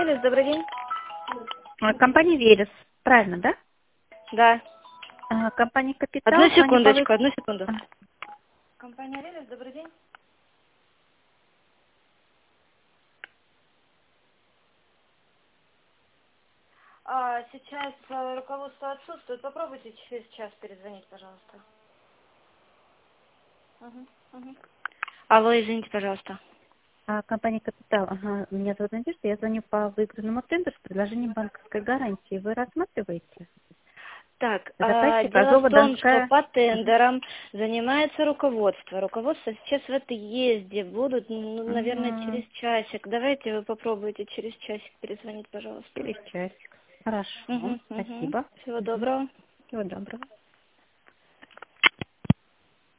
Добрый день. Компания Верес, правильно, да? Да. Компания Капитал. Одну звоню по секундочку, одну секунду. А, Компания Велес, добрый день. Сейчас руководство отсутствует. Попробуйте через час перезвонить, пожалуйста. Мгм. Алло, извините, пожалуйста. Компания Капитал. Ага, меня зовут Надежда. Я звоню по выигранному тендеру с предложением банковской гарантии. Вы рассматриваете? Так, Заказчик дело в том, что Азово-Донская. по Ага. тендерам занимается руководство. Руководство сейчас в отъезде. Будут, наверное, Ага, через часик. Давайте вы попробуйте через часик перезвонить, пожалуйста. через часик. Хорошо. Угу. Спасибо. Всего доброго. Всего доброго.